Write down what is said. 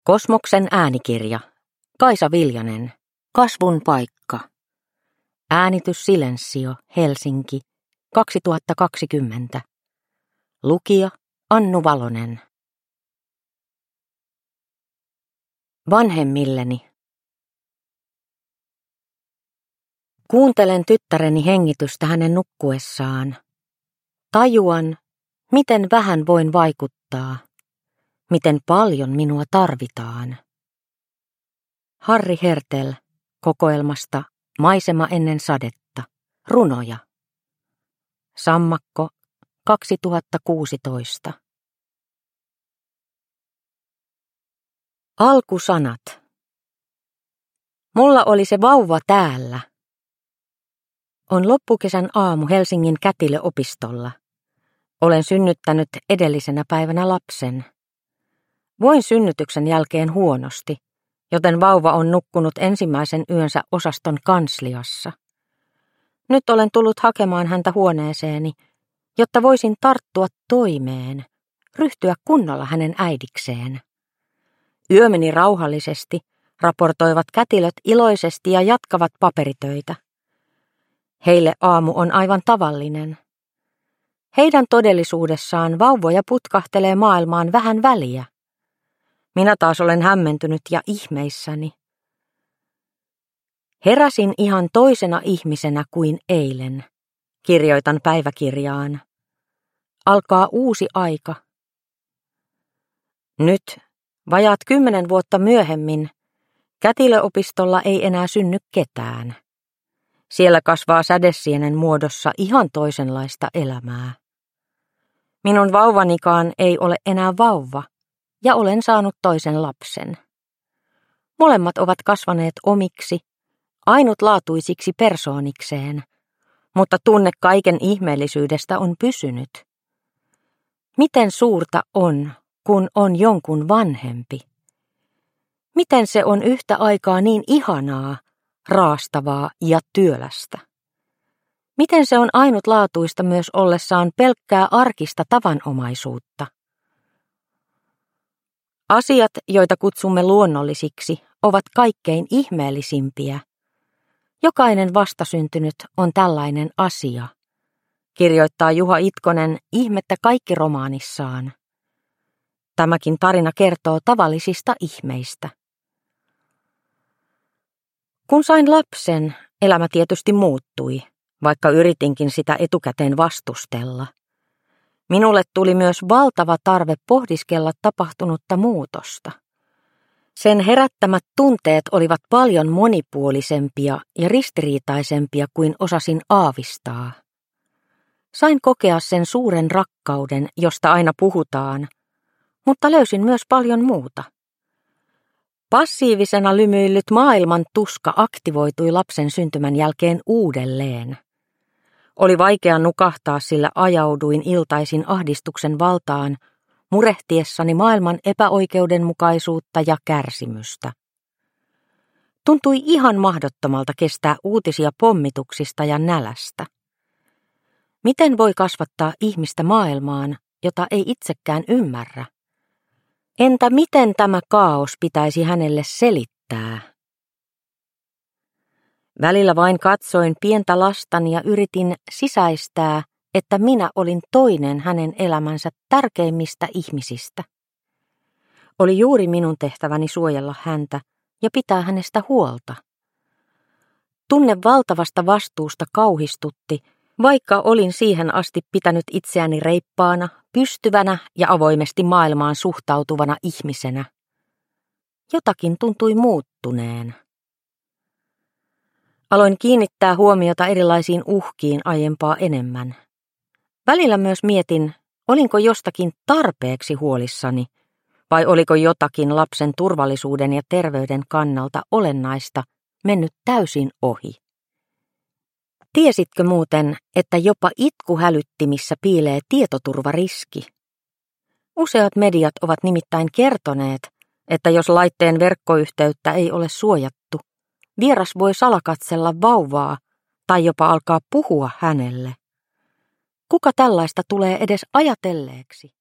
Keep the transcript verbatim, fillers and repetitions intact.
Kosmoksen äänikirja. Kaisa Viljanen. Kasvun paikka. Äänitys Silensio, Helsinki, kaksituhattakaksikymmentä. Lukija Annu Valonen. Vanhemmilleni. Kuuntelen tyttäreni hengitystä hänen nukkuessaan. Tajuan, miten vähän voin vaikuttaa, miten paljon minua tarvitaan. Harri Hertel, kokoelmasta Maisema ennen sadetta, runoja. Sammakko, kaksituhattakuusitoista. Alkusanat. Mulla oli se vauva täällä. On loppukesän aamu Helsingin Kätilöopistolla. Olen synnyttänyt edellisenä päivänä lapsen. Voin synnytyksen jälkeen huonosti, joten vauva on nukkunut ensimmäisen yönsä osaston kansliassa. Nyt olen tullut hakemaan häntä huoneeseeni, jotta voisin tarttua toimeen, ryhtyä kunnolla hänen äidikseen. Yö meni rauhallisesti, raportoivat kätilöt iloisesti ja jatkavat paperitöitä. Heille aamu on aivan tavallinen. Heidän todellisuudessaan vauvoja putkahtelee maailmaan vähän väliä. Minä taas olen hämmentynyt ja ihmeissäni. Heräsin ihan toisena ihmisenä kuin eilen, kirjoitan päiväkirjaan. Alkaa uusi aika. Nyt, vajaat kymmenen vuotta myöhemmin, Kätilöopistolla ei enää synny ketään. Siellä kasvaa sädesienen muodossa ihan toisenlaista elämää. Minun vauvanikaan ei ole enää vauva, ja olen saanut toisen lapsen. Molemmat ovat kasvaneet omiksi, ainutlaatuisiksi persoonikseen, mutta tunne kaiken ihmeellisyydestä on pysynyt. Miten suurta on, kun on jonkun vanhempi? Miten se on yhtä aikaa niin ihanaa, raastavaa ja työlästä? Miten se on ainutlaatuista myös ollessaan pelkkää arkista tavanomaisuutta? Asiat, joita kutsumme luonnollisiksi, ovat kaikkein ihmeellisimpiä. Jokainen vastasyntynyt on tällainen asia, kirjoittaa Juha Itkonen Ihmettä kaikki -romaanissaan. Tämäkin tarina kertoo tavallisista ihmeistä. Kun sain lapsen, elämä tietysti muuttui, vaikka yritinkin sitä etukäteen vastustella. Minulle tuli myös valtava tarve pohdiskella tapahtunutta muutosta. Sen herättämät tunteet olivat paljon monipuolisempia ja ristiriitaisempia kuin osasin aavistaa. Sain kokea sen suuren rakkauden, josta aina puhutaan, mutta löysin myös paljon muuta. Passiivisena lymyillyt maailman tuska aktivoitui lapsen syntymän jälkeen uudelleen. Oli vaikea nukahtaa, sillä ajauduin iltaisin ahdistuksen valtaan, murehtiessani maailman epäoikeudenmukaisuutta ja kärsimystä. Tuntui ihan mahdottomalta kestää uutisia pommituksista ja nälästä. Miten voi kasvattaa ihmistä maailmaan, jota ei itsekään ymmärrä? Entä miten tämä kaos pitäisi hänelle selittää? Välillä vain katsoin pientä lastani ja yritin sisäistää, että minä olin toinen hänen elämänsä tärkeimmistä ihmisistä. Oli juuri minun tehtäväni suojella häntä ja pitää hänestä huolta. Tunne valtavasta vastuusta kauhistutti, vaikka olin siihen asti pitänyt itseäni reippaana, pystyvänä ja avoimesti maailmaan suhtautuvana ihmisenä. Jotakin tuntui muuttuneen. Aloin kiinnittää huomiota erilaisiin uhkiin aiempaa enemmän. Välillä myös mietin, olinko jostakin tarpeeksi huolissani, vai oliko jotakin lapsen turvallisuuden ja terveyden kannalta olennaista mennyt täysin ohi. Tiesitkö muuten, että jopa itkuhälyttimissä piilee tietoturvariski? Useat mediat ovat nimittäin kertoneet, että jos laitteen verkkoyhteyttä ei ole suojattu, vieras voi salakatsella vauvaa tai jopa alkaa puhua hänelle. Kuka tällaista tulee edes ajatelleeksi?